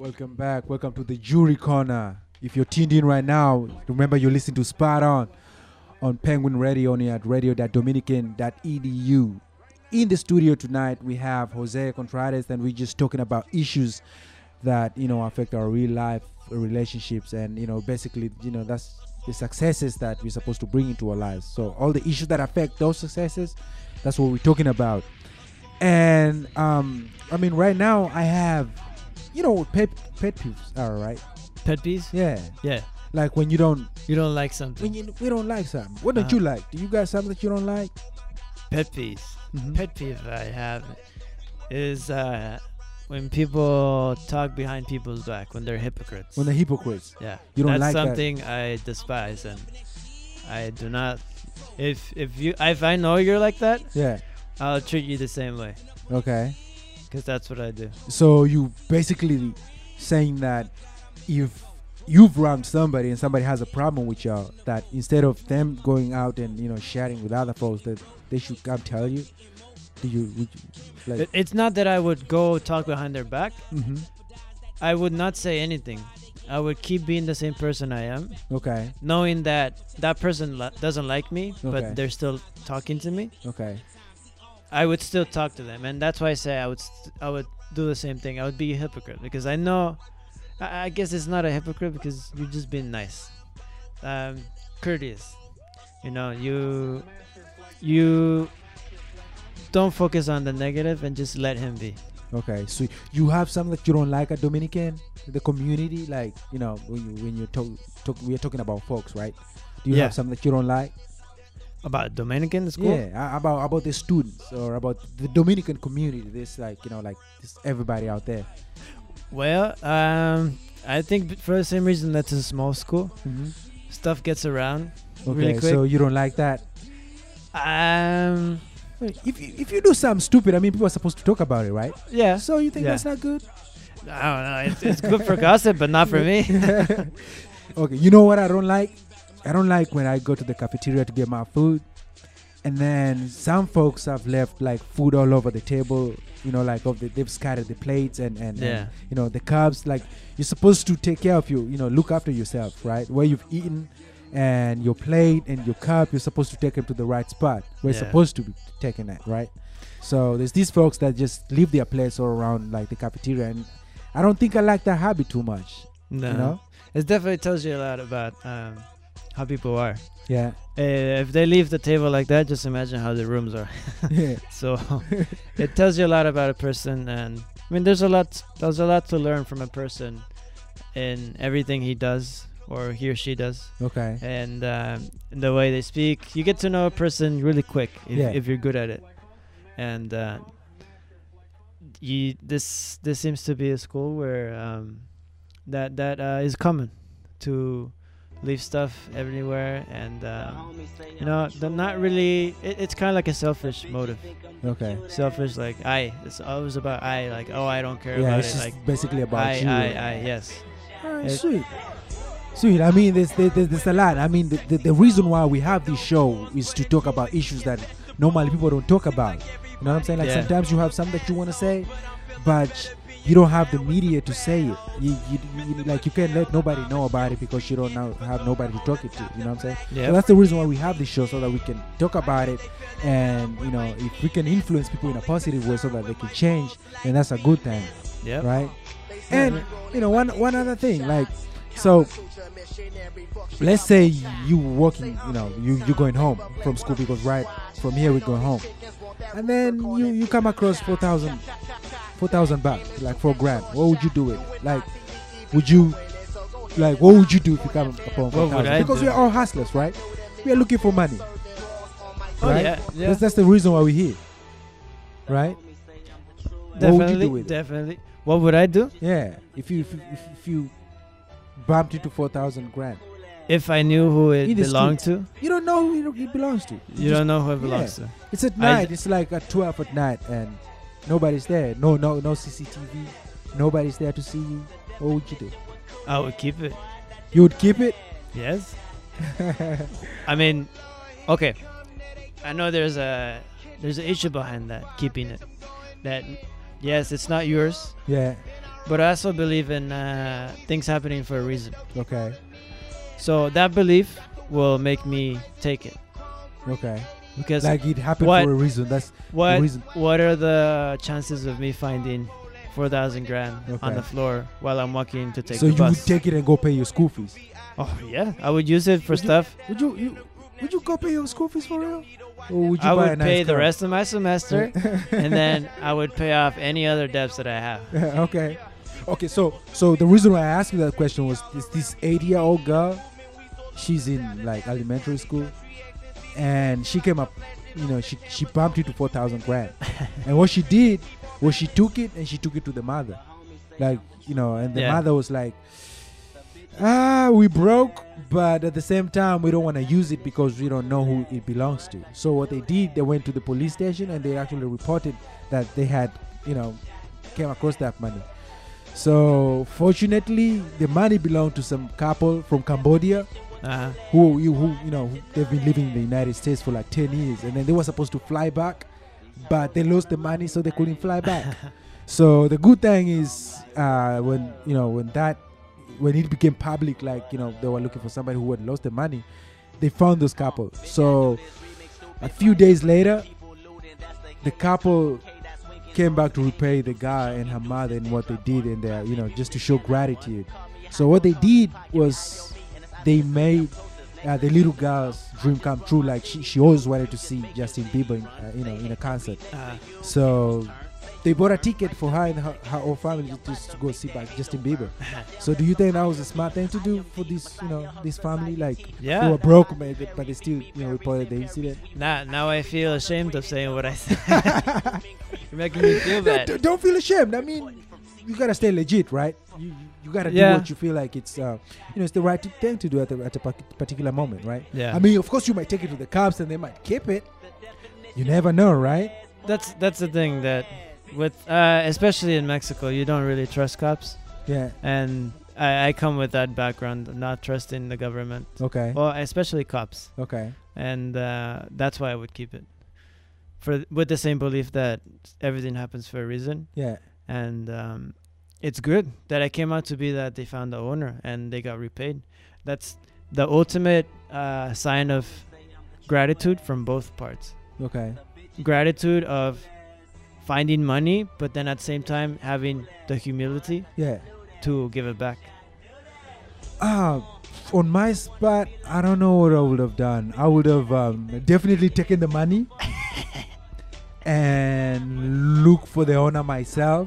Welcome back. Welcome to the Jury Corner. If you're tuned in right now, remember you're listening to Spot On on Penguin Radio, only at radio dot dominican dot e d u. In the studio tonight, we have Jose Contreras, and we're just talking about issues that, you know, affect our real life relationships, and, you know, basically, you know, that's the successes that we're supposed to bring into our lives. So all the issues that affect those successes, that's what we're talking about. And um, I mean, right now I have, you know, pet pet peeves are right. Pet peeves? Yeah, Yeah. like when you don't, You don't like something. when you we don't like something. What don't Uh-huh. you like? Do you got something that you don't like? Pet peeves. Mhm. Pet peeve I have is uh, when people talk behind people's back, when they're hypocrites. When they're hypocrites. yeah, You don't that's like that. something I despise, and I do not. If if you if I know you're like that, Yeah. I'll treat you the same way, Okay. because that's what I do. So you basically saying that if you've wronged somebody and somebody has a problem with you, that instead of them going out and, you know, sharing with other folks, that they should come tell you. Do you, would you like? It, it's not that I would go talk behind their back. Mhm. I would not say anything. I would keep being the same person I am, Okay. knowing that that person li- doesn't like me, Okay. but they're still talking to me. Okay. I would still talk to them, and that's why I say I would st- I would do the same thing. I would be a hypocrite, because I know. I, I guess it's not a hypocrite, because you're just being nice, um, courteous. You know, you you don't focus on the negative and just let him be. Okay. So you have something that you don't like at Dominican, the community, like, you know, when you when you talk, talk we are talking about folks, right? Do you Yeah. have something that you don't like? About Dominican school? Yeah, a- about about the students or about the Dominican community. This, like, you know, like this everybody out there. Well, um, I think b- for the same reason that's a small school, Mm-hmm. stuff gets around Okay, really quick. so you don't like that. um, If you, if you do something stupid, I mean, people are supposed to talk about it, right? yeah. So you think Yeah. that's not good? I don't know. It's, it's good for gossip, but not for me. Okay, you know what I don't like? I don't like when I go to the cafeteria to get my food, and then some folks have left like food all over the table. You know, like of the, they've scattered the plates and and, Yeah. and you know the cups. Like, you're supposed to take care of you. You know, look after yourself, right? Where you've eaten, and your plate and your cup, you're supposed to take them to the right spot where it's Yeah. supposed to be taken at, right? So there's these folks that just leave their plates all around like the cafeteria, and I don't think I like that habit too much. No. You know? It definitely tells you a lot about um, how people are. Yeah. Uh, if they leave the table like that, just imagine how the rooms are. Yeah. So it tells you a lot about a person, and I mean, there's a lot. There's a lot to learn from a person in everything he does or he or she does, Okay. and um, in the way they speak. You get to know a person really quick if, Yeah. if you're good at it. And uh, you, this this seems to be a school where um, that that uh, is common to leave stuff everywhere, and um, you know, they're not really. It, it's kind of like a selfish motive. Okay. Selfish, like I. It's always about I. Like, oh, I don't care Yeah, about it's it. just Like basically about I, you. I, I. Yes. Alright, It- sweet. Sweet. I mean, there's, there's, there's a lot. I mean, the, the, the reason why we have this show is to talk about issues that normally people don't talk about. You know what I'm saying? Like, Yeah. sometimes you have something that you want to say, but you don't have the media to say it. You, you, you like you can't let nobody know about it because you don't know, have nobody to talk it to. You know what I'm saying? Yeah. So that's the reason why we have this show, so that we can talk about it, and you know, if we can influence people in a positive way so that they can change, then that's a good thing. Yep. Right? And you know, one one other thing, like, so let's say you walking, you know, you you going home from school, because right from here we're going home, and then you you come across four thousand four thousand bucks, like four grand. What would you do with it? Like, would you like what would you do if you come upon four What would thousand? I Because do? we're all hustlers, right? We are looking for money. Oh, right? yeah, yeah. That's, that's the reason why we're here, right? What Definitely. would you do with it? Definitely. What would I do? Yeah, if you if, you- if, if you bumped into four thousand grand, If I knew who it In the belonged streets. to. you don't know who it- it belongs to. You just- don't know who it belongs yeah. to. It's at I- night. It's like at twelve at night, and nobody's there. No, no, no C C T V. Nobody's there to see you. What would you do? I would keep it. You would keep it? Yes. I mean, okay. I know there's a there's an issue behind that, keeping it. That yes, it's not yours, Yeah. but I also believe in uh, things happening for a reason. Okay. So that belief will make me take it. Okay. Because like it happened what, for a reason. That's what. the reason. What are the chances of me finding four thousand grand Okay. on the floor while I'm walking to take So the you bus? would take it and go pay your school fees. Oh yeah, I would use it for Would you- stuff. Would you, you would you go pay your school fees for real? Or would you I buy a would nice pay the car? rest of my semester, and then I would pay off any other debts that I have. Okay. Okay, so so the reason why I asked you that question was this this eight-year-old girl, she's in like elementary school, and she came up, you know, she she bumped into four thousand grand, and what she did was she took it and she took it to the mother, like you know, and the Yeah. mother was like, ah, we broke, but at the same time we don't want to use it because we don't know who it belongs to. So what they did, they went to the police station and they actually reported that they had, you know, came across that money. So fortunately, the money belonged to some couple from Cambodia, Uh-huh. who you who you know who, they've been living in the United States for like ten years, and then they were supposed to fly back, but they lost the money, so they couldn't fly back. So the good thing is, uh, when you know when that when it became public, like you know they were looking for somebody who had lost the money, they found those couple. So a few days later, the couple came back to repay the guy and her mother and what they did, and they, you know, just to show gratitude. So what they did was they made uh, the little girl's dream come true. Like she, she always wanted to see Justin Bieber, in, uh, you know, in a concert. Uh, So they bought a ticket for her and her, her whole family just to go see back Justin Bieber. So do you think that was a smart thing to do for this, you know, this family? Like Yeah. they were broke, but they, but they still, you know, reported the incident. now, now I feel ashamed of saying what I said. You're making me feel No, bad. d- don't feel ashamed. I mean, you gotta stay legit, right? You you, you gotta Yeah. do what you feel like it's, uh, you know, it's the right t- thing to do at, the, at a partic- particular moment, right? Yeah. I mean, of course, you might take it to the cops and they might keep it. You never know, right? That's that's the thing that, with uh, especially in Mexico, you don't really trust cops, Yeah. and I, I come with that background, of not trusting the government. Okay. Well, especially cops, Okay. and uh, that's why I would keep it, for with the same belief that everything happens for a reason. Yeah. And um, it's good that I came out to be that they found the owner and they got repaid. That's the ultimate uh, sign of gratitude from both parts. Okay. Gratitude of finding money, but then at the same time having the humility Yeah. to give it back. Ah, on my spot, I don't know what I would have done. I would have um, definitely taken the money and look for the owner myself.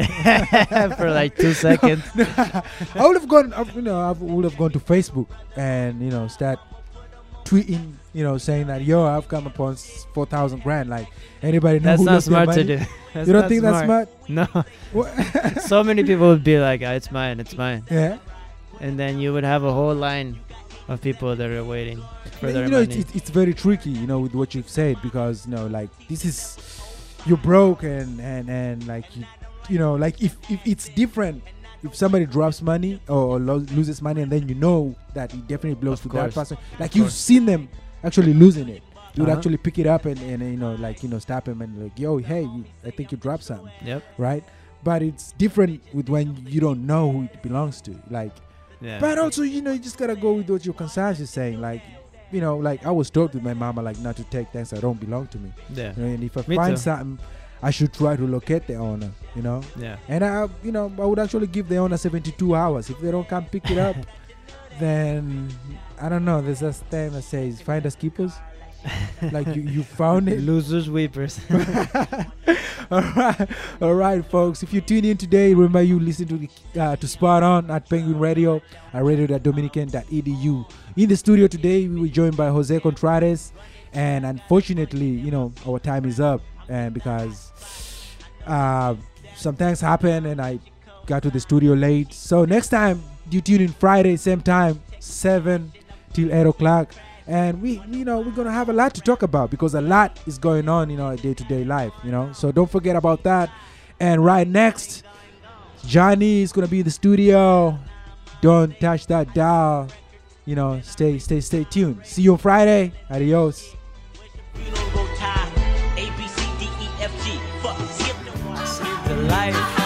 For like two seconds. I would have gone, uh, you know, I would have gone to Facebook and, you know, start tweeting, you know, saying that, yo, I've come upon four thousand grand. Like, anybody know That's who not lost their smart to money? do. That's You don't not think that's smart? No. What? So many people would be like, "Ah, it's mine, it's mine." Yeah. And then you would have a whole line of people that are waiting for their You know, it's, money. it's, it's very tricky, you know, with what you've said, because, you know, like, this is, you're broke and, and, and like, you, you know, like, if, if it's different, if somebody drops money or, or lo- loses money and then you know that it definitely belongs Of to course. that person, like, Of you've course. seen them actually losing it. You would Uh-huh. actually pick it up and, and, you know, like, you know, stop him and like, yo, hey, you, I think you dropped something. Yep. Right? But it's different with when you don't know who it belongs to. Like, Yeah. but also, you know, you just gotta go with what your conscience is saying. Like, you know, like I was taught with my mama, like, not to take things that don't belong to me. Yeah. You know, and if I Me find too. something, I should try to locate the owner. You know. Yeah. And I, you know, I would actually give the owner seventy-two hours. If they don't come pick it up, then I don't know. There's this thing that says "finders keepers." Like you, you found it. Losers weepers. all right, all right, folks. If you tune in today, remember you listen to the, uh, to Spot On at Penguin Radio at radio dot dominican dot e d u. In the studio today, we were joined by Jose Contreras, and unfortunately, you know, our time is up, and because uh, some things happened, and I got to the studio late. So next time, you tune in Friday, same time, seven till eight o'clock. And we, you know, we're gonna have a lot to talk about because a lot is going on in our day-to-day life, you know. So don't forget about that. And right next, Johnny is gonna be in the studio. Don't touch that dial. You know, stay, stay, stay tuned. See you on Friday. Adios. The life.